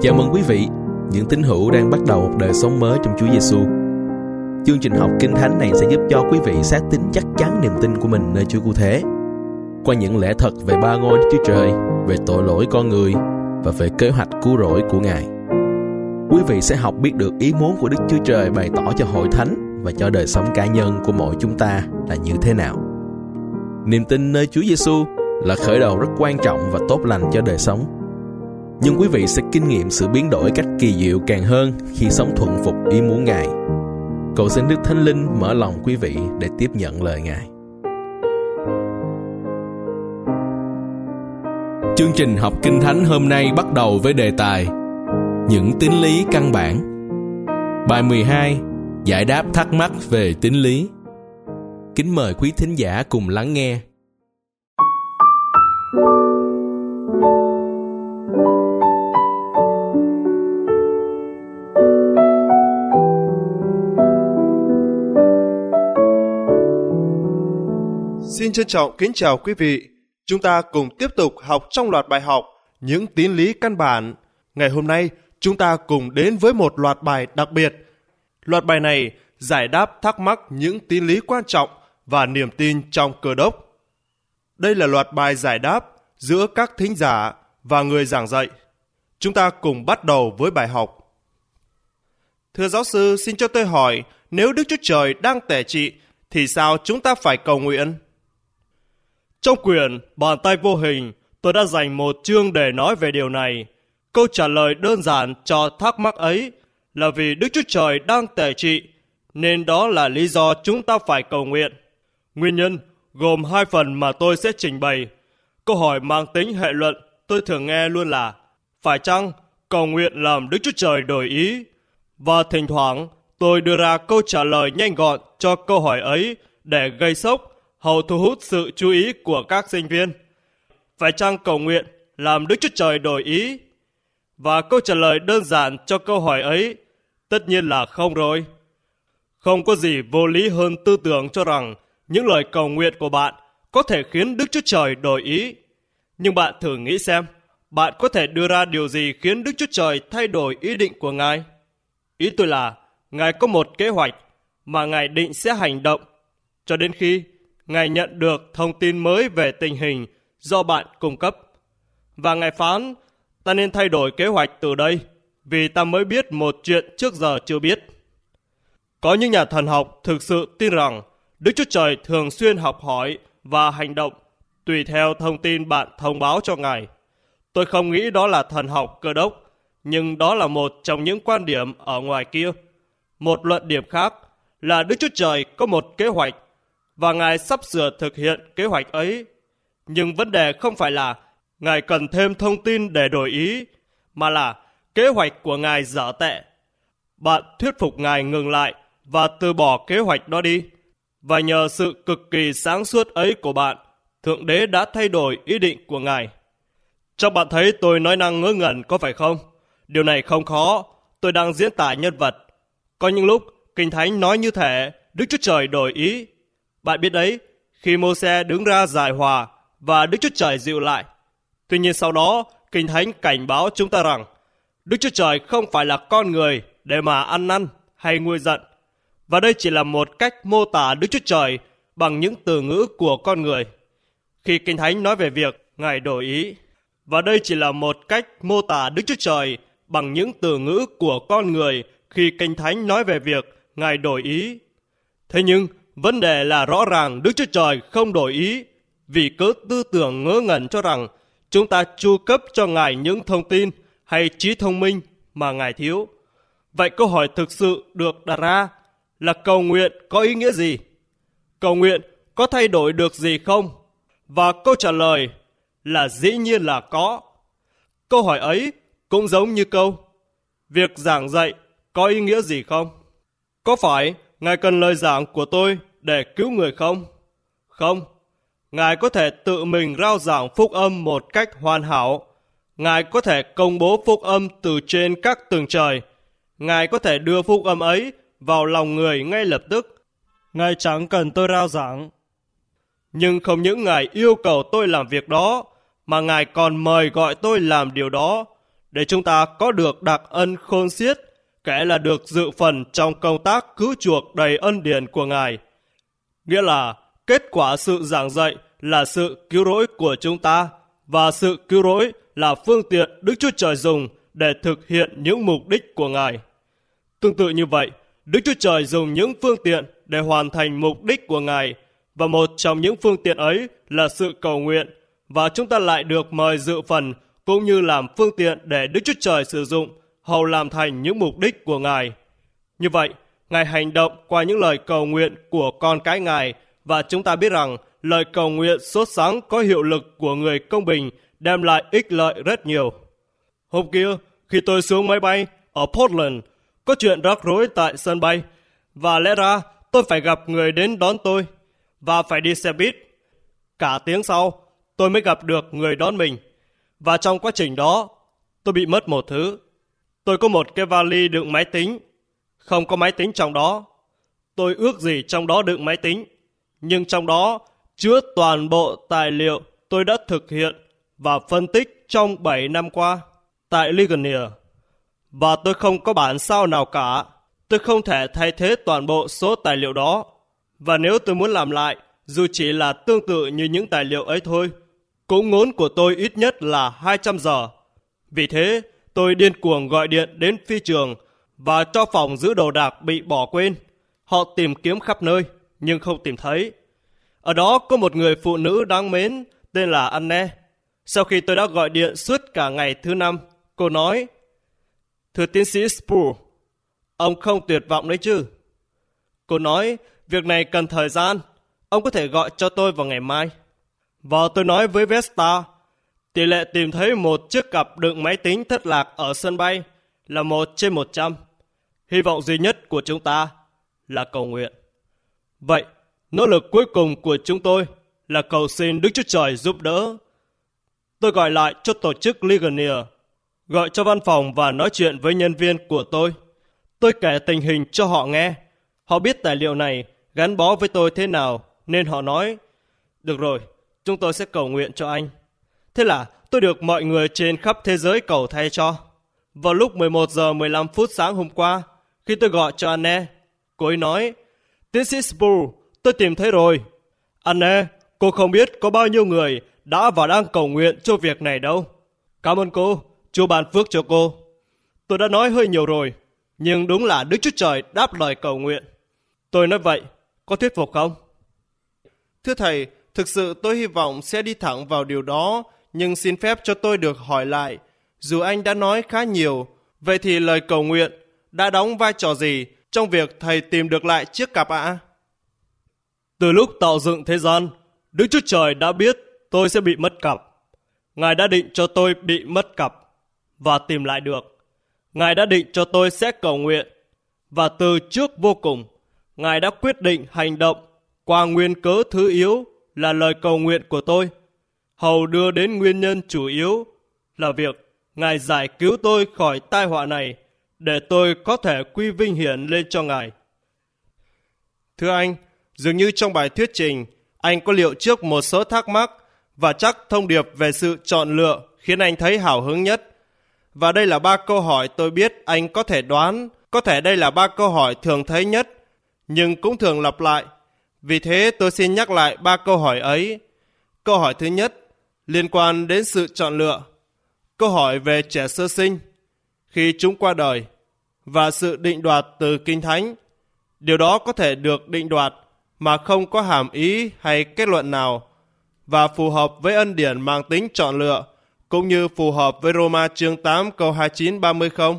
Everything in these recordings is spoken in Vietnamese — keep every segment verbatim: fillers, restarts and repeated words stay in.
Chào mừng quý vị, những tín hữu đang bắt đầu một đời sống mới trong Chúa Giêsu. Chương trình học Kinh Thánh này sẽ giúp cho quý vị xác tín chắc chắn niềm tin của mình nơi Chúa Cứu Thế, qua những lẽ thật về ba ngôi Đức Chúa Trời, về tội lỗi con người và về kế hoạch cứu rỗi của Ngài. Quý vị sẽ học biết được ý muốn của Đức Chúa Trời bày tỏ cho hội thánh và cho đời sống cá nhân của mỗi chúng ta là như thế nào. Niềm tin nơi Chúa Giêsu là khởi đầu rất quan trọng và tốt lành cho đời sống. Nhưng quý vị sẽ kinh nghiệm sự biến đổi cách kỳ diệu càng hơn khi sống thuận phục ý muốn Ngài. Cầu xin Đức Thánh Linh mở lòng quý vị để tiếp nhận lời Ngài. Chương trình học Kinh Thánh hôm nay bắt đầu với đề tài những tín lý căn bản. Bài mười hai, giải đáp thắc mắc về tín lý. Kính mời quý thính giả cùng lắng nghe. Xin trân trọng kính chào quý vị. Chúng ta cùng tiếp tục học trong loạt bài học những tín lý căn bản. Ngày hôm nay, chúng ta cùng đến với một loạt bài đặc biệt. Loạt bài này giải đáp thắc mắc những tín lý quan trọng và niềm tin trong Cơ Đốc. Đây là loạt bài giải đáp giữa các thính giả và người giảng dạy. Chúng ta cùng bắt đầu với bài học. Thưa giáo sư, xin cho tôi hỏi, nếu Đức Chúa Trời đang tể trị, thì sao chúng ta phải cầu nguyện? Trong quyển Bàn tay vô hình, tôi đã dành một chương để nói về điều này. Câu trả lời đơn giản cho thắc mắc ấy là vì Đức Chúa Trời đang tể trị, nên đó là lý do chúng ta phải cầu nguyện. Nguyên nhân gồm hai phần mà tôi sẽ trình bày. Câu hỏi mang tính hệ luận tôi thường nghe luôn là: phải chăng cầu nguyện làm Đức Chúa Trời đổi ý? Và thỉnh thoảng tôi đưa ra câu trả lời nhanh gọn cho câu hỏi ấy để gây sốc, hầu thu hút sự chú ý của các sinh viên. Phải chăng cầu nguyện làm Đức Chúa Trời đổi ý? Và câu trả lời đơn giản cho câu hỏi ấy tất nhiên là không rồi. Không có gì vô lý hơn tư tưởng cho rằng những lời cầu nguyện của bạn có thể khiến Đức Chúa Trời đổi ý. Nhưng bạn thử nghĩ xem, bạn có thể đưa ra điều gì khiến Đức Chúa Trời thay đổi ý định của Ngài? Ý tôi là, Ngài có một kế hoạch mà Ngài định sẽ hành động cho đến khi Ngài nhận được thông tin mới về tình hình do bạn cung cấp. Và Ngài phán, ta nên thay đổi kế hoạch từ đây, vì ta mới biết một chuyện trước giờ chưa biết. Có những nhà thần học thực sự tin rằng Đức Chúa Trời thường xuyên học hỏi và hành động tùy theo thông tin bạn thông báo cho Ngài. Tôi không nghĩ đó là thần học Cơ Đốc, nhưng đó là một trong những quan điểm ở ngoài kia. Một luận điểm khác là Đức Chúa Trời có một kế hoạch và Ngài sắp sửa thực hiện kế hoạch ấy. Nhưng vấn đề không phải là Ngài cần thêm thông tin để đổi ý, mà là kế hoạch của Ngài dở tệ. Bạn thuyết phục Ngài ngừng lại và từ bỏ kế hoạch đó đi. Và nhờ sự cực kỳ sáng suốt ấy của bạn, Thượng Đế đã thay đổi ý định của Ngài. Chắc bạn thấy tôi nói năng ngớ ngẩn có phải không? Điều này không khó, tôi đang diễn tả nhân vật. Có những lúc Kinh Thánh nói như thể Đức Chúa Trời đổi ý. Bạn biết đấy, khi Mô-se đứng ra giải hòa và Đức Chúa Trời dịu lại. Tuy nhiên sau đó, Kinh Thánh cảnh báo chúng ta rằng Đức Chúa Trời không phải là con người để mà ăn năn hay nguôi giận. Và đây chỉ là một cách mô tả Đức Chúa Trời bằng những từ ngữ của con người. Khi Kinh Thánh nói về việc Ngài đổi ý, và đây chỉ là một cách mô tả Đức Chúa Trời bằng những từ ngữ của con người khi Kinh Thánh nói về việc Ngài đổi ý. Thế nhưng, vấn đề là rõ ràng Đức Chúa Trời không đổi ý vì cớ tư tưởng ngớ ngẩn cho rằng chúng ta chu cấp cho Ngài những thông tin hay trí thông minh mà Ngài thiếu. Vậy câu hỏi thực sự được đặt ra là cầu nguyện có ý nghĩa gì? Cầu nguyện có thay đổi được gì không? Và câu trả lời là dĩ nhiên là có. Câu hỏi ấy cũng giống như câu việc giảng dạy có ý nghĩa gì không? Có phải Ngài cần lời giảng của tôi để cứu người không? Không. Ngài có thể tự mình rao giảng phúc âm một cách hoàn hảo. Ngài có thể công bố phúc âm từ trên các tầng trời. Ngài có thể đưa phúc âm ấy vào lòng người ngay lập tức. Ngài chẳng cần tôi rao giảng. Nhưng không những Ngài yêu cầu tôi làm việc đó, mà Ngài còn mời gọi tôi làm điều đó. để chúng ta có được đặc ân khôn xiết, kể là được dự phần trong công tác cứu chuộc đầy ân điển của Ngài. Nghĩa là kết quả sự giảng dạy là sự cứu rỗi của chúng ta, và sự cứu rỗi là phương tiện Đức Chúa Trời dùng để thực hiện những mục đích của Ngài. Tương tự như vậy, Đức Chúa Trời dùng những phương tiện để hoàn thành mục đích của Ngài, và một trong những phương tiện ấy là sự cầu nguyện, và chúng ta lại được mời dự phần cũng như làm phương tiện để Đức Chúa Trời sử dụng hầu làm thành những mục đích của Ngài. Như vậy, Ngài hành động qua những lời cầu nguyện của con cái Ngài, và chúng ta biết rằng lời cầu nguyện sốt sắng có hiệu lực của người công bình đem lại ích lợi rất nhiều. Hôm kia, khi tôi xuống máy bay ở Portland, có chuyện rắc rối tại sân bay, và lẽ ra tôi phải gặp người đến đón tôi, và phải đi xe buýt. Cả tiếng sau, tôi mới gặp được người đón mình, và trong quá trình đó, tôi bị mất một thứ. Tôi có một cái vali đựng máy tính, không có máy tính trong đó. Tôi ước gì trong đó đựng máy tính, nhưng trong đó chứa toàn bộ tài liệu tôi đã thực hiện và phân tích trong bảy năm qua tại Ligonier. Và tôi không có bản sao nào cả. Tôi không thể thay thế toàn bộ số tài liệu đó. Và nếu tôi muốn làm lại, dù chỉ là tương tự như những tài liệu ấy thôi, cũng ngốn của tôi ít nhất là hai trăm giờ. Vì thế, tôi điên cuồng gọi điện đến phi trường và cho phòng giữ đồ đạc bị bỏ quên. Họ tìm kiếm khắp nơi, nhưng không tìm thấy. Ở đó có một người phụ nữ đáng mến tên là Anne. Sau khi tôi đã gọi điện suốt cả ngày thứ năm, cô nói: "Thưa tiến sĩ Spurr, ông không tuyệt vọng đấy chứ?" Cô nói: "Việc này cần thời gian, ông có thể gọi cho tôi vào ngày mai." Và tôi nói với Vesta, tỷ lệ tìm thấy một chiếc cặp đựng máy tính thất lạc ở sân bay là một trên một trăm. Hy vọng duy nhất của chúng ta là cầu nguyện. Vậy, nỗ lực cuối cùng của chúng tôi là cầu xin Đức Chúa Trời giúp đỡ. Tôi gọi lại cho tổ chức Ligonier, gọi cho văn phòng và nói chuyện với nhân viên của tôi. Tôi kể tình hình cho họ nghe. Họ biết tài liệu này gắn bó với tôi thế nào, nên họ nói: "Được rồi, chúng tôi sẽ cầu nguyện cho anh." Thế là tôi được mọi người trên khắp thế giới cầu thay cho. Vào lúc mười một giờ mười lăm phút sáng hôm qua, khi tôi gọi cho Anne, cô ấy nói: "Tiến sĩ Spurr, tôi tìm thấy rồi." "Anne, cô không biết có bao nhiêu người đã và đang cầu nguyện cho việc này đâu." "Cảm ơn cô, Chúa ban phước cho cô." Tôi đã nói hơi nhiều rồi, nhưng đúng là Đức Chúa Trời đáp lời cầu nguyện. Tôi nói vậy, có thuyết phục không? Thưa Thầy, thực sự tôi hy vọng sẽ đi thẳng vào điều đó, nhưng xin phép cho tôi được hỏi lại. Dù anh đã nói khá nhiều, vậy thì lời cầu nguyện đã đóng vai trò gì trong việc Thầy tìm được lại chiếc cặp ạ? À? Từ lúc tạo dựng thế gian, Đức Chúa Trời đã biết tôi sẽ bị mất cặp. Ngài đã định cho tôi bị mất cặp và tìm lại được. Ngài đã định cho tôi sẽ cầu nguyện, và từ trước vô cùng, Ngài đã quyết định hành động qua nguyên cớ thứ yếu là lời cầu nguyện của tôi, hầu đưa đến nguyên nhân chủ yếu là việc Ngài giải cứu tôi khỏi tai họa này, để tôi có thể quy vinh hiển lên cho Ngài. Thưa anh, dường như trong bài thuyết trình, anh có liệu trước một số thắc mắc, và chắc thông điệp về sự chọn lựa khiến anh thấy hào hứng nhất. Và đây là ba câu hỏi tôi biết anh có thể đoán, có thể đây là ba câu hỏi thường thấy nhất, nhưng cũng thường lặp lại. Vì thế tôi xin nhắc lại ba câu hỏi ấy. Câu hỏi thứ nhất liên quan đến sự chọn lựa. Câu hỏi về trẻ sơ sinh khi chúng qua đời và sự định đoạt từ Kinh Thánh. Điều đó có thể được định đoạt mà không có hàm ý hay kết luận nào, và phù hợp với ân điển mang tính chọn lựa, cũng như phù hợp với Roma chương tám câu hai mươi chín ba mươi không?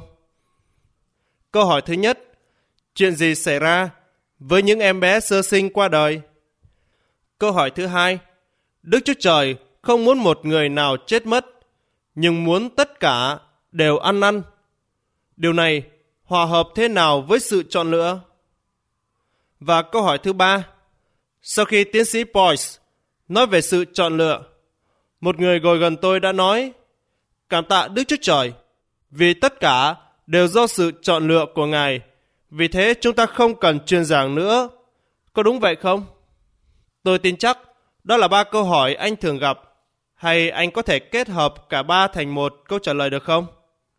Câu hỏi thứ nhất: chuyện gì xảy ra với những em bé sơ sinh qua đời? Câu hỏi thứ hai: Đức Chúa Trời không muốn một người nào chết mất, nhưng muốn tất cả đều ăn năn. Điều này hòa hợp thế nào với sự chọn lựa? Và câu hỏi thứ ba: sau khi tiến sĩ Boyce nói về sự chọn lựa, một người ngồi gần tôi đã nói: cảm tạ Đức Chúa Trời, vì tất cả đều do sự chọn lựa của Ngài, vì thế chúng ta không cần truyền giảng nữa. Có đúng vậy không? Tôi tin chắc đó là ba câu hỏi anh thường gặp, hay anh có thể kết hợp cả ba thành một câu trả lời được không?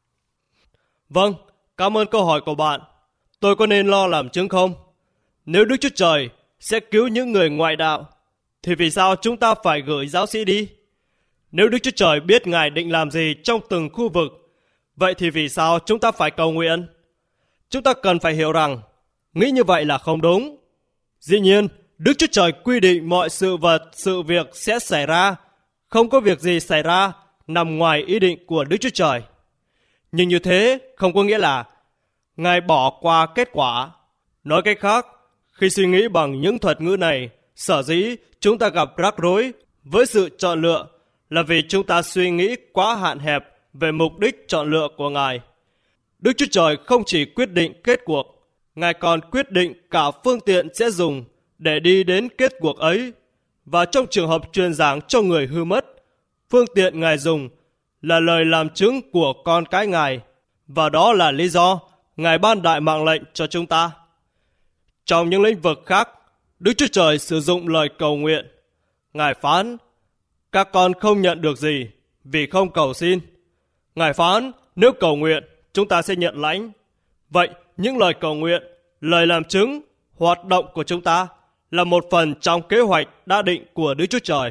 Vâng, cảm ơn câu hỏi của bạn. Tôi có nên lo làm chứng không? Nếu Đức Chúa Trời sẽ cứu những người ngoại đạo, thì vì sao chúng ta phải gửi giáo sĩ đi? Nếu Đức Chúa Trời biết Ngài định làm gì trong từng khu vực, vậy thì vì sao chúng ta phải cầu nguyện? Chúng ta cần phải hiểu rằng, nghĩ như vậy là không đúng. Dĩ nhiên, Đức Chúa Trời quy định mọi sự vật, sự việc sẽ xảy ra. Không có việc gì xảy ra nằm ngoài ý định của Đức Chúa Trời. Nhưng như thế không có nghĩa là Ngài bỏ qua kết quả. Nói cách khác, khi suy nghĩ bằng những thuật ngữ này, sở dĩ chúng ta gặp rắc rối với sự chọn lựa là vì chúng ta suy nghĩ quá hạn hẹp về mục đích chọn lựa của Ngài. Đức Chúa Trời không chỉ quyết định kết cuộc, Ngài còn quyết định cả phương tiện sẽ dùng để đi đến kết cuộc ấy. Và trong trường hợp truyền giảng cho người hư mất, phương tiện Ngài dùng là lời làm chứng của con cái Ngài, và đó là lý do Ngài ban đại mạng lệnh cho chúng ta. Trong những lĩnh vực khác, Đức Chúa Trời sử dụng lời cầu nguyện. Ngài phán, các con không nhận được gì vì không cầu xin. Ngài phán, nếu cầu nguyện, chúng ta sẽ nhận lãnh. Vậy, những lời cầu nguyện, lời làm chứng, hoạt động của chúng ta là một phần trong kế hoạch đã định của Đức Chúa Trời.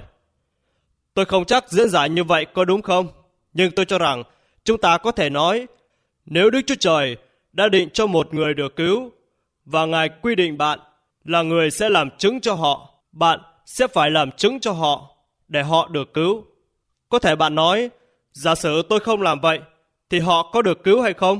Tôi không chắc diễn giải như vậy có đúng không, nhưng tôi cho rằng chúng ta có thể nói, nếu Đức Chúa Trời đã định cho một người được cứu, và Ngài quy định bạn là người sẽ làm chứng cho họ, bạn sẽ phải làm chứng cho họ để họ được cứu. Có thể bạn nói, giả sử tôi không làm vậy, thì họ có được cứu hay không?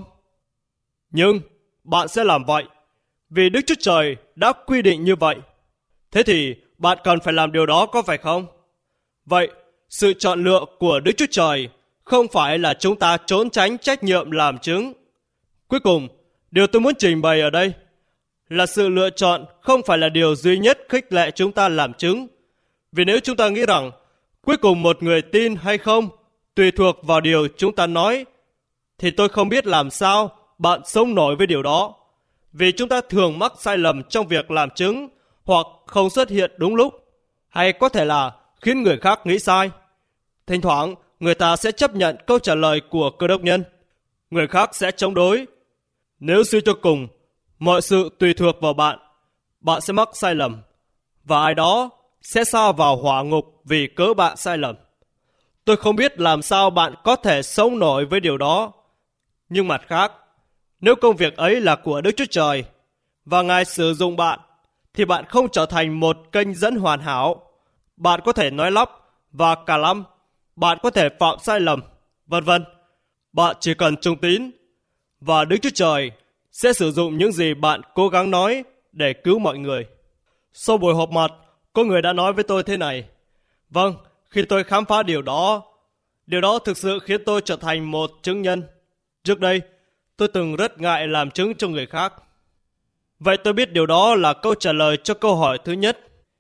Nhưng bạn sẽ làm vậy, vì Đức Chúa Trời đã quy định như vậy. Thế thì bạn cần phải làm điều đó, có phải không? Vậy, sự chọn lựa của Đức Chúa Trời không phải là chúng ta trốn tránh trách nhiệm làm chứng. Cuối cùng, điều tôi muốn trình bày ở đây là sự lựa chọn không phải là điều duy nhất khích lệ chúng ta làm chứng. Vì nếu chúng ta nghĩ rằng cuối cùng một người tin hay không tùy thuộc vào điều chúng ta nói, thì tôi không biết làm sao bạn sống nổi với điều đó. Vì chúng ta thường mắc sai lầm trong việc làm chứng, hoặc không xuất hiện đúng lúc, hay có thể là khiến người khác nghĩ sai. Thỉnh thoảng, người ta sẽ chấp nhận câu trả lời của cơ đốc nhân, người khác sẽ chống đối. Nếu suy cho cùng, mọi sự tùy thuộc vào bạn, bạn sẽ mắc sai lầm, và ai đó sẽ sa vào hỏa ngục vì cớ bạn sai lầm. Tôi không biết làm sao bạn có thể sống nổi với điều đó. Nhưng mặt khác, nếu công việc ấy là của Đức Chúa Trời và Ngài sử dụng bạn, thì bạn không trở thành một kênh dẫn hoàn hảo. Bạn có thể nói lắp và cả lăm, bạn có thể phạm sai lầm, vân vân. Bạn chỉ cần trung tín, và Đức Chúa Trời sẽ sử dụng những gì bạn cố gắng nói để cứu mọi người. Sau buổi họp mặt, có người đã nói với tôi thế này: vâng, khi tôi khám phá điều đó, điều đó thực sự khiến tôi trở thành một chứng nhân. Trước đây, tôi từng rất ngại làm chứng cho người khác. Vậy tôi biết điều đó là câu trả lời cho câu hỏi thứ nhất.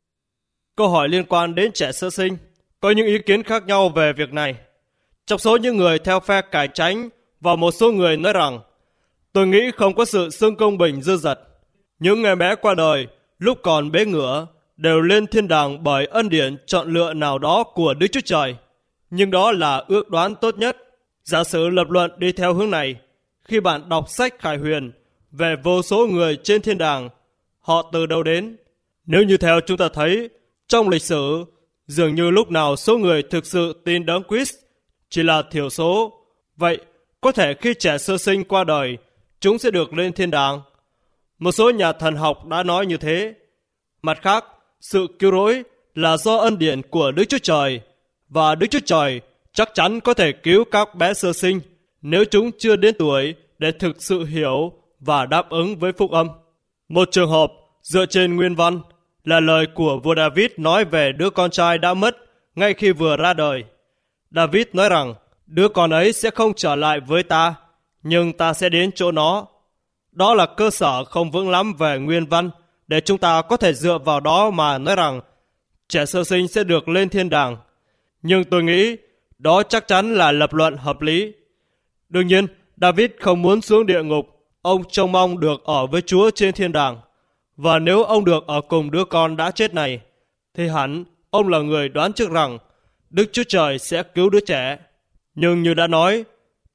Câu hỏi liên quan đến trẻ sơ sinh. Có những ý kiến khác nhau về việc này. Trong số những người theo phe cải chánh, và một số người nói rằng, tôi nghĩ không có sự xưng công bình dư dật. Những người bé qua đời lúc còn bế ngửa đều lên thiên đàng bởi ân điển chọn lựa nào đó của Đức Chúa Trời. Nhưng đó là ước đoán tốt nhất. Giả sử lập luận đi theo hướng này, khi bạn đọc sách Khải Huyền về vô số người trên thiên đàng, họ từ đâu đến? Nếu như theo chúng ta thấy, trong lịch sử, dường như lúc nào số người thực sự tin Đấng Christ chỉ là thiểu số. Vậy, có thể khi trẻ sơ sinh qua đời, chúng sẽ được lên thiên đàng. Một số nhà thần học đã nói như thế. Mặt khác, sự cứu rỗi là do ân điển của Đức Chúa Trời, và Đức Chúa Trời chắc chắn có thể cứu các bé sơ sinh nếu chúng chưa đến tuổi để thực sự hiểu và đáp ứng với phúc âm. Một trường hợp dựa trên nguyên văn là lời của vua David nói về đứa con trai đã mất ngay khi vừa ra đời. David nói rằng, đứa con ấy sẽ không trở lại với ta, nhưng ta sẽ đến chỗ nó. Đó là cơ sở không vững lắm về nguyên văn để chúng ta có thể dựa vào đó mà nói rằng trẻ sơ sinh sẽ được lên thiên đàng. Nhưng tôi nghĩ đó chắc chắn là lập luận hợp lý. Đương nhiên, David không muốn xuống địa ngục. Ông trông mong được ở với Chúa trên thiên đàng. Và nếu ông được ở cùng đứa con đã chết này, thì hẳn ông là người đoán trước rằng Đức Chúa Trời sẽ cứu đứa trẻ. Nhưng như đã nói,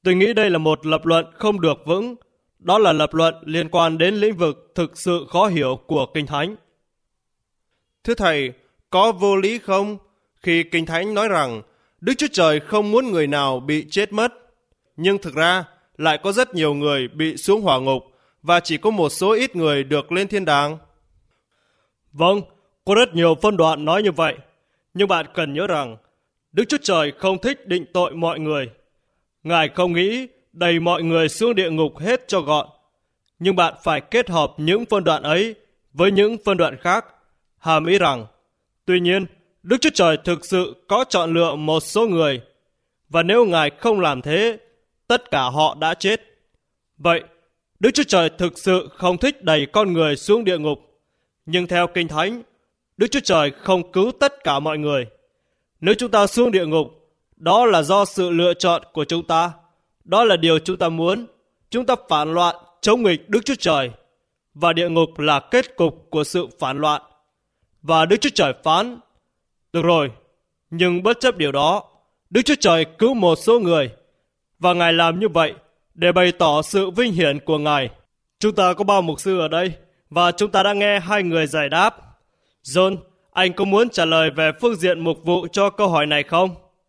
Tôi nghĩ đây là một lập luận không được vững. Đó là lập luận liên quan đến lĩnh vực thực sự khó hiểu của Kinh Thánh. Thưa Thầy, có vô lý không khi Kinh Thánh nói rằng Đức Chúa Trời không muốn người nào bị chết mất, nhưng thực ra lại có rất nhiều người bị xuống hỏa ngục và chỉ có một số ít người được lên thiên đàng? Vâng, có rất nhiều phân đoạn nói như vậy. Nhưng bạn cần nhớ rằng Đức Chúa Trời không thích định tội mọi người. Ngài không nghĩ đẩy mọi người xuống địa ngục hết cho gọn. Nhưng bạn phải kết hợp những phân đoạn ấy với những phân đoạn khác, hàm ý rằng tuy nhiên Đức Chúa Trời thực sự có chọn lựa một số người, và nếu Ngài không làm thế, tất cả họ đã chết. Vậy, Đức Chúa Trời thực sự không thích đẩy con người xuống địa ngục. Nhưng theo Kinh Thánh, Đức Chúa Trời không cứu tất cả mọi người. Nếu chúng ta xuống địa ngục, đó là do sự lựa chọn của chúng ta. Đó là điều chúng ta muốn. Chúng ta phản loạn, chống nghịch Đức Chúa Trời. Và địa ngục là kết cục của sự phản loạn. Và Đức Chúa Trời phán, được rồi, nhưng bất chấp điều đó, Đức Chúa Trời cứu một số người. Và Ngài làm như vậy để bày tỏ sự vinh hiển của Ngài. Chúng ta có ba mục sư ở đây, và chúng ta đã nghe hai người giải đáp. John, anh có muốn trả lời về phương diện mục vụ cho câu hỏi này không?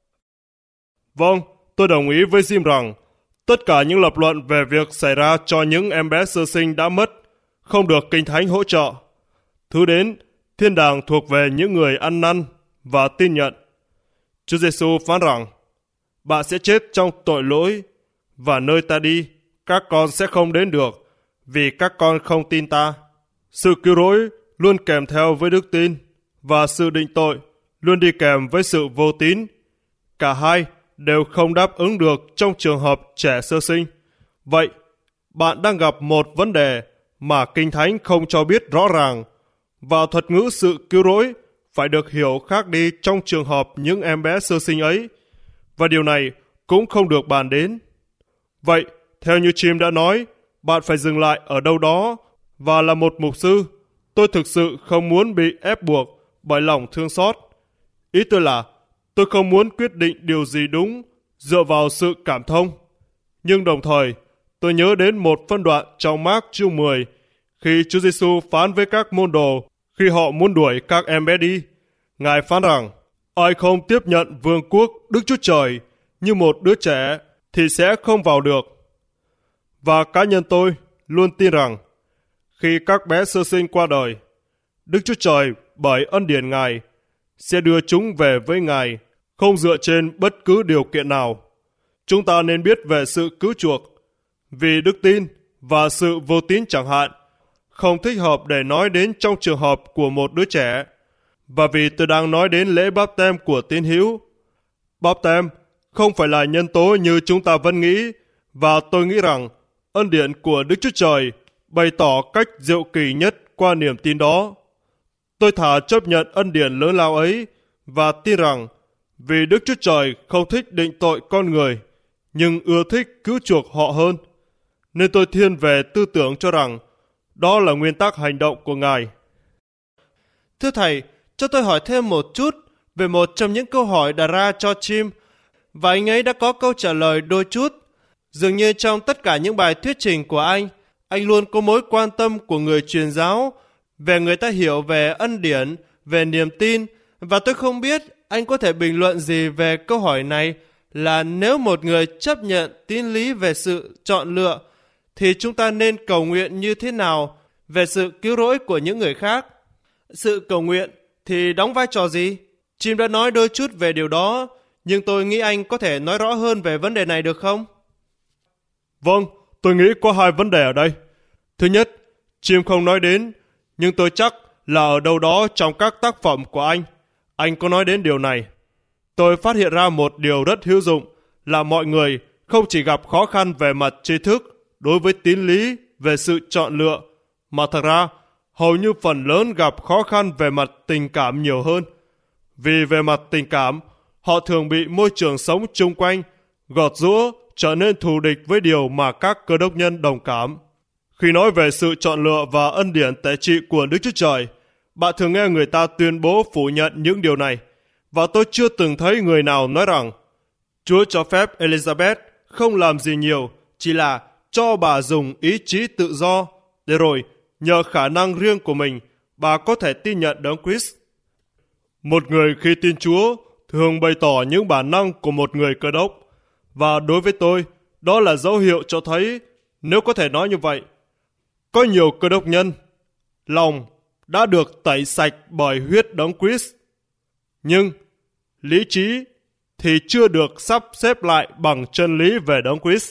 Vâng, tôi đồng ý với Jim rằng tất cả những lập luận về việc xảy ra cho những em bé sơ sinh đã mất không được Kinh Thánh hỗ trợ. Thứ đến, thiên đàng thuộc về những người ăn năn và tin nhận. Chúa Giêsu phán rằng, bạn sẽ chết trong tội lỗi, và nơi ta đi, các con sẽ không đến được, vì các con không tin ta. Sự cứu rỗi luôn kèm theo với đức tin, và sự định tội luôn đi kèm với sự vô tín. Cả hai đều không đáp ứng được trong trường hợp trẻ sơ sinh. Vậy, bạn đang gặp một vấn đề mà Kinh Thánh không cho biết rõ ràng, và thuật ngữ sự cứu rỗi phải được hiểu khác đi trong trường hợp những em bé sơ sinh ấy, và điều này cũng không được bàn đến. Vậy, theo như Jim đã nói, bạn phải dừng lại ở đâu đó, và là một mục sư, tôi thực sự không muốn bị ép buộc bởi lòng thương xót. Ý tôi là, tôi không muốn quyết định điều gì đúng dựa vào sự cảm thông. Nhưng đồng thời, tôi nhớ đến một phân đoạn trong Mác chương mười, khi Chúa Giêsu phán với các môn đồ khi họ muốn đuổi các em bé đi. Ngài phán rằng, ai không tiếp nhận vương quốc Đức Chúa Trời như một đứa trẻ thì sẽ không vào được. Và cá nhân tôi luôn tin rằng, khi các bé sơ sinh qua đời, Đức Chúa Trời bởi ân điển Ngài sẽ đưa chúng về với Ngài, không dựa trên bất cứ điều kiện nào. Chúng ta nên biết về sự cứu chuộc, vì đức tin và sự vô tín chẳng hạn, không thích hợp để nói đến trong trường hợp của một đứa trẻ. Và vì tôi đang nói đến lễ báp têm của tín hữu. Báp têm không phải là nhân tố như chúng ta vẫn nghĩ, và tôi nghĩ rằng ân điển của Đức Chúa Trời bày tỏ cách diệu kỳ nhất qua niềm tin đó. Tôi thà chấp nhận ân điển lớn lao ấy và tin rằng vì Đức Chúa Trời không thích định tội con người, nhưng ưa thích cứu chuộc họ hơn, nên tôi thiên về tư tưởng cho rằng đó là nguyên tắc hành động của Ngài. Thưa Thầy, cho tôi hỏi thêm một chút về một trong những câu hỏi đặt ra cho Jim, và anh ấy đã có câu trả lời đôi chút. Dường như trong tất cả những bài thuyết trình của anh, anh luôn có mối quan tâm của người truyền giáo về người ta hiểu về ân điển, về niềm tin, và tôi không biết anh có thể bình luận gì về câu hỏi này là nếu một người chấp nhận tín lý về sự chọn lựa, thì chúng ta nên cầu nguyện như thế nào về sự cứu rỗi của những người khác? Sự cầu nguyện thì đóng vai trò gì? Jim đã nói đôi chút về điều đó, nhưng tôi nghĩ anh có thể nói rõ hơn về vấn đề này được không? Vâng, tôi nghĩ có hai vấn đề ở đây. Thứ nhất, Jim không nói đến, nhưng tôi chắc là ở đâu đó trong các tác phẩm của anh, anh có nói đến điều này. Tôi phát hiện ra một điều rất hữu dụng là mọi người không chỉ gặp khó khăn về mặt tri thức đối với tín lý về sự chọn lựa, mà thật ra hầu như phần lớn gặp khó khăn về mặt tình cảm nhiều hơn. Vì về mặt tình cảm, họ thường bị môi trường sống chung quanh gọt giũa, trở nên thù địch với điều mà các cơ đốc nhân đồng cảm. Khi nói về sự chọn lựa và ân điển tể trị của Đức Chúa Trời, bạn thường nghe người ta tuyên bố phủ nhận những điều này, và tôi chưa từng thấy người nào nói rằng Chúa cho phép Elizabeth không làm gì nhiều, chỉ là cho bà dùng ý chí tự do, để rồi nhờ khả năng riêng của mình, bà có thể tin nhận Đấng Christ. Một người khi tin Chúa thường bày tỏ những bản năng của một người Cơ đốc, và đối với tôi, đó là dấu hiệu cho thấy, nếu có thể nói như vậy, có nhiều Cơ đốc nhân lòng đã được tẩy sạch bởi huyết Đấng Christ, nhưng lý trí thì chưa được sắp xếp lại bằng chân lý về Đấng Christ.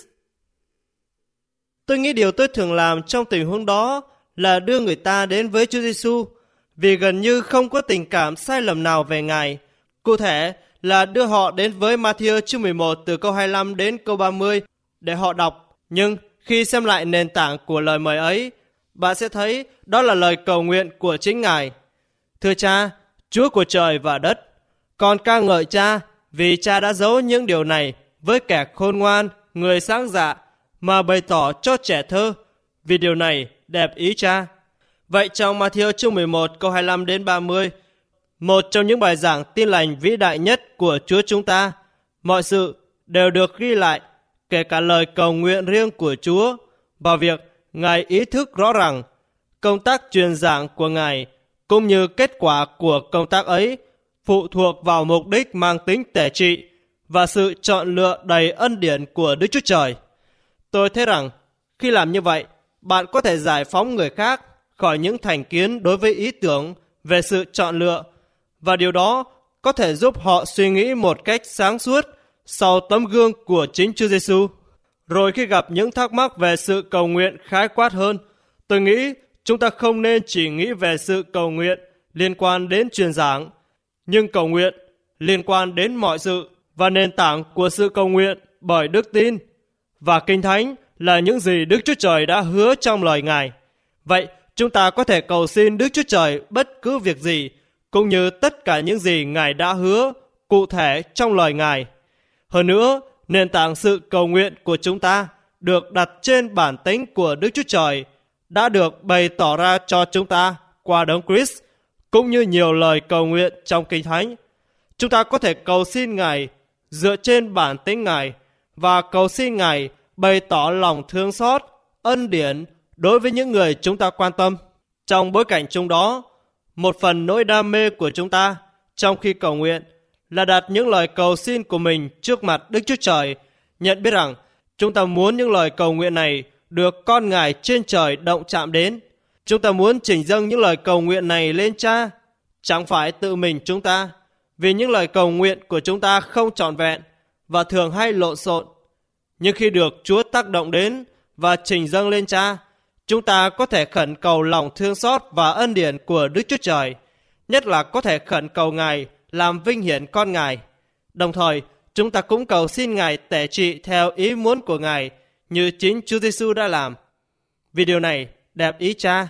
Tôi nghĩ điều tôi thường làm trong tình huống đó là đưa người ta đến với Chúa Giêsu, vì gần như không có tình cảm sai lầm nào về Ngài. Cụ thể là đưa họ đến với Ma-thi-ơ chương mười một từ câu hai mươi lăm đến câu ba mươi để họ đọc. Nhưng khi xem lại nền tảng của lời mời ấy, bạn sẽ thấy đó là lời cầu nguyện của chính Ngài. Thưa Cha, Chúa của trời và đất, con ca ngợi Cha vì Cha đã giấu những điều này với kẻ khôn ngoan, người sáng dạ, mà bày tỏ cho trẻ thơ, vì điều này đẹp ý Cha. Vậy trong Ma-thi-ơ chương mười một câu hai mươi lăm đến ba mươi, một trong những bài giảng tin lành vĩ đại nhất của Chúa chúng ta, mọi sự đều được ghi lại, kể cả lời cầu nguyện riêng của Chúa, và việc Ngài ý thức rõ rằng công tác truyền giảng của Ngài cũng như kết quả của công tác ấy phụ thuộc vào mục đích mang tính tể trị và sự chọn lựa đầy ân điển của Đức Chúa Trời. Tôi thấy rằng khi làm như vậy, bạn có thể giải phóng người khác khỏi những thành kiến đối với ý tưởng về sự chọn lựa, và điều đó có thể giúp họ suy nghĩ một cách sáng suốt sau tấm gương của chính Chúa Giêsu. Rồi khi gặp những thắc mắc về sự cầu nguyện khái quát hơn, tôi nghĩ chúng ta không nên chỉ nghĩ về sự cầu nguyện liên quan đến truyền giảng, nhưng cầu nguyện liên quan đến mọi sự, và nền tảng của sự cầu nguyện bởi đức tin và Kinh Thánh là những gì Đức Chúa Trời đã hứa trong lời Ngài. Vậy chúng ta có thể cầu xin Đức Chúa Trời bất cứ việc gì, cũng như tất cả những gì Ngài đã hứa cụ thể trong lời Ngài. Hơn nữa, nền tảng sự cầu nguyện của chúng ta được đặt trên bản tính của Đức Chúa Trời đã được bày tỏ ra cho chúng ta qua Đấng Christ, cũng như nhiều lời cầu nguyện trong Kinh Thánh. Chúng ta có thể cầu xin Ngài dựa trên bản tính Ngài và cầu xin Ngài bày tỏ lòng thương xót, ân điển đối với những người chúng ta quan tâm. Trong bối cảnh chung đó, một phần nỗi đam mê của chúng ta trong khi cầu nguyện là đặt những lời cầu xin của mình trước mặt Đức Chúa Trời, nhận biết rằng chúng ta muốn những lời cầu nguyện này được con Ngài trên trời động chạm đến. Chúng ta muốn chỉnh dâng những lời cầu nguyện này lên Cha, chẳng phải tự mình chúng ta, vì những lời cầu nguyện của chúng ta không trọn vẹn và thường hay lộn xộn. Nhưng khi được Chúa tác động đến và chỉnh dâng lên Cha, chúng ta có thể khẩn cầu lòng thương xót và ân điển của Đức Chúa Trời, nhất là có thể khẩn cầu Ngài làm vinh hiển con Ngài. Đồng thời, chúng ta cũng cầu xin Ngài tể trị theo ý muốn của Ngài như chính Chúa Giêsu đã làm. Vì điều này đẹp ý Cha.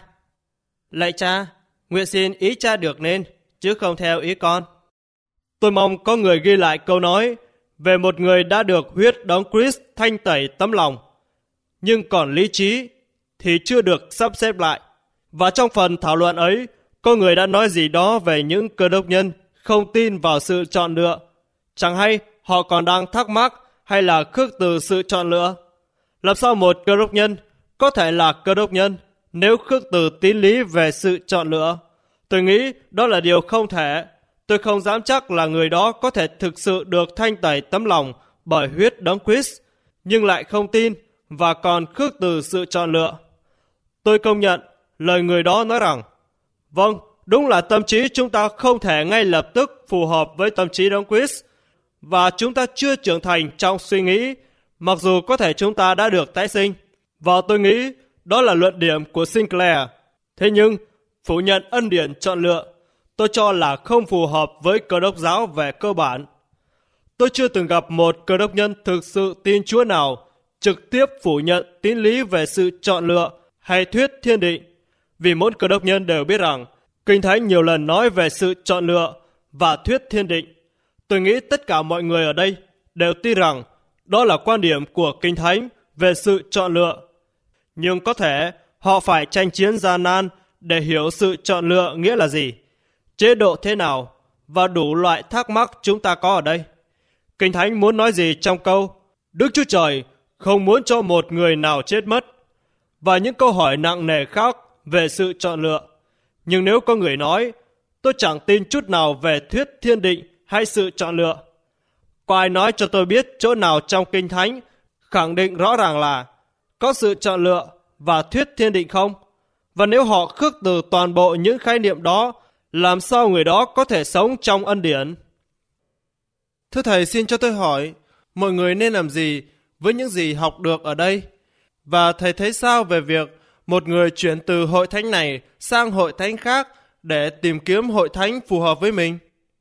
Lạy Cha, nguyện xin ý Cha được nên, chứ không theo ý con. Tôi mong có người ghi lại câu nói về một người đã được huyết Đấng Christ thanh tẩy tấm lòng, nhưng còn lý trí thì chưa được sắp xếp lại. Và trong phần thảo luận ấy, có người đã nói gì đó về những cơ đốc nhân không tin vào sự chọn lựa. Chẳng hay họ còn đang thắc mắc hay là khước từ sự chọn lựa. Làm sao một cơ đốc nhân có thể là cơ đốc nhân nếu khước từ tín lý về sự chọn lựa? Tôi nghĩ đó là điều không thể. Tôi không dám chắc là người đó có thể thực sự được thanh tẩy tấm lòng bởi huyết Đấng Christ, nhưng lại không tin và còn khước từ sự chọn lựa. Tôi công nhận lời người đó nói rằng, vâng, đúng là tâm trí chúng ta không thể ngay lập tức phù hợp với tâm trí Đấng Christ, và chúng ta chưa trưởng thành trong suy nghĩ, mặc dù có thể chúng ta đã được tái sinh. Và tôi nghĩ đó là luận điểm của Sinclair. Thế nhưng, phủ nhận ân điển chọn lựa, tôi cho là không phù hợp với Cơ đốc giáo về cơ bản. Tôi chưa từng gặp một cơ đốc nhân thực sự tin Chúa nào trực tiếp phủ nhận tín lý về sự chọn lựa hay thuyết thiên định, vì mỗi cơ đốc nhân đều biết rằng Kinh Thánh nhiều lần nói về sự chọn lựa và thuyết thiên định. Tôi nghĩ tất cả mọi người ở đây đều tin rằng đó là quan điểm của Kinh Thánh về sự chọn lựa. Nhưng có thể họ phải tranh chiến gian nan để hiểu sự chọn lựa nghĩa là gì, chế độ thế nào và đủ loại thắc mắc chúng ta có ở đây. Kinh Thánh muốn nói gì trong câu Đức Chúa Trời không muốn cho một người nào chết mất, và những câu hỏi nặng nề khác về sự chọn lựa. Nhưng nếu có người nói, tôi chẳng tin chút nào về thuyết thiên định hay sự chọn lựa, có ai nói cho tôi biết chỗ nào trong Kinh Thánh khẳng định rõ ràng là có sự chọn lựa và thuyết thiên định không? Và nếu họ khước từ toàn bộ những khái niệm đó, làm sao người đó có thể sống trong ân điển? Thưa Thầy, xin cho tôi hỏi, mọi người nên làm gì với những gì học được ở đây? Và Thầy thấy sao về việc một người chuyển từ hội thánh này sang hội thánh khác để tìm kiếm hội thánh phù hợp với mình?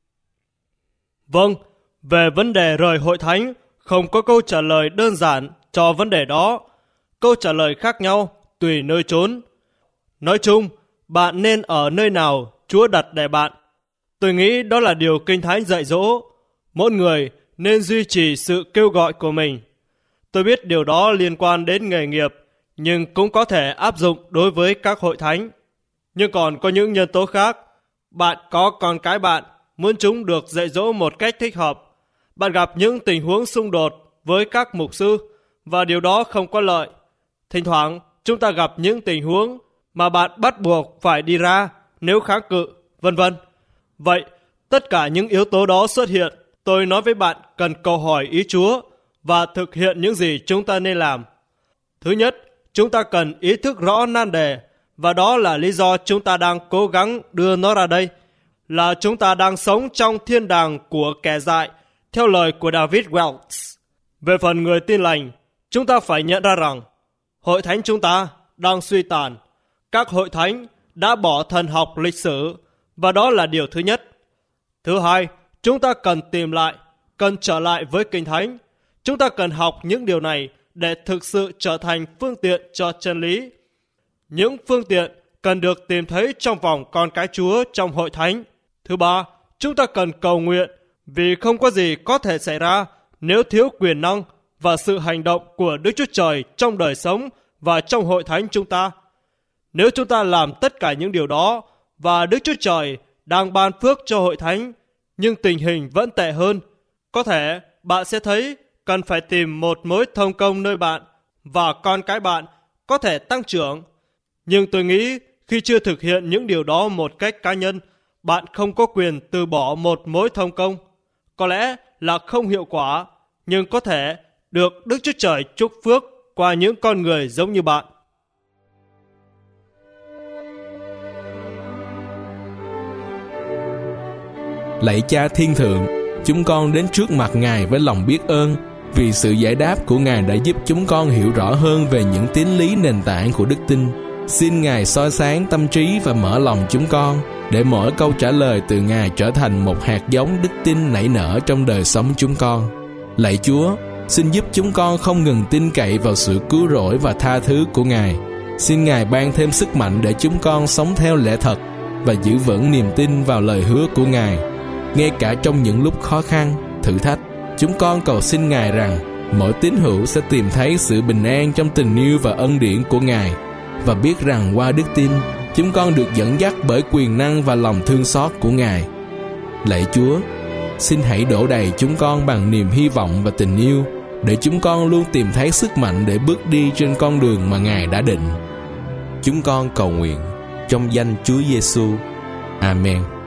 Vâng, về vấn đề rời hội thánh, không có câu trả lời đơn giản cho vấn đề đó. Câu trả lời khác nhau tùy nơi chốn. Nói chung, bạn nên ở nơi nào Chúa đặt để bạn. Tôi nghĩ đó là điều Kinh Thánh dạy dỗ. Mỗi người nên duy trì sự kêu gọi của mình. Tôi biết điều đó liên quan đến nghề nghiệp, nhưng cũng có thể áp dụng đối với các hội thánh. Nhưng còn có những nhân tố khác. Bạn có con cái bạn, muốn chúng được dạy dỗ một cách thích hợp. Bạn gặp những tình huống xung đột với các mục sư, và điều đó không có lợi. Thỉnh thoảng, chúng ta gặp những tình huống mà bạn bắt buộc phải đi ra nếu kháng cự, vân vân. Vậy, tất cả những yếu tố đó xuất hiện, tôi nói với bạn cần cầu hỏi ý Chúa và thực hiện những gì chúng ta nên làm. Thứ nhất, chúng ta cần ý thức rõ nan đề, và đó là lý do chúng ta đang cố gắng đưa nó ra đây, là chúng ta đang sống trong thiên đàng của kẻ dại, theo lời của David Wells. Về phần người tin lành, chúng ta phải nhận ra rằng hội thánh chúng ta đang suy tàn. Các hội thánh đã bỏ thần học lịch sử, và đó là điều thứ nhất. Thứ hai, chúng ta cần tìm lại, cần trở lại với Kinh Thánh. Chúng ta cần học những điều này để thực sự trở thành phương tiện cho chân lý. Những phương tiện cần được tìm thấy trong vòng con cái Chúa trong hội thánh. Thứ ba, chúng ta cần cầu nguyện, vì không có gì có thể xảy ra nếu thiếu quyền năng và sự hành động của Đức Chúa Trời trong đời sống và trong hội thánh chúng ta. Nếu chúng ta làm tất cả những điều đó, và Đức Chúa Trời đang ban phước cho hội thánh, nhưng tình hình vẫn tệ hơn, có thể bạn sẽ thấy cần phải tìm một mối thông công nơi bạn và con cái bạn có thể tăng trưởng. Nhưng tôi nghĩ khi chưa thực hiện những điều đó một cách cá nhân, bạn không có quyền từ bỏ một mối thông công. Có lẽ là không hiệu quả, nhưng có thể được Đức Chúa Trời chúc phước qua những con người giống như bạn. Lạy Cha Thiên Thượng, chúng con đến trước mặt Ngài với lòng biết ơn vì sự giải đáp của Ngài đã giúp chúng con hiểu rõ hơn về những tín lý nền tảng của đức tin. Xin Ngài soi sáng tâm trí và mở lòng chúng con để mỗi câu trả lời từ Ngài trở thành một hạt giống đức tin nảy nở trong đời sống chúng con. Lạy Chúa, xin giúp chúng con không ngừng tin cậy vào sự cứu rỗi và tha thứ của Ngài. Xin Ngài ban thêm sức mạnh để chúng con sống theo lẽ thật và giữ vững niềm tin vào lời hứa của Ngài. Ngay cả trong những lúc khó khăn, thử thách, chúng con cầu xin Ngài rằng mỗi tín hữu sẽ tìm thấy sự bình an trong tình yêu và ân điển của Ngài, và biết rằng qua đức tin, chúng con được dẫn dắt bởi quyền năng và lòng thương xót của Ngài. Lạy Chúa, xin hãy đổ đầy chúng con bằng niềm hy vọng và tình yêu, để chúng con luôn tìm thấy sức mạnh để bước đi trên con đường mà Ngài đã định. Chúng con cầu nguyện trong danh Chúa Giêsu. Amen.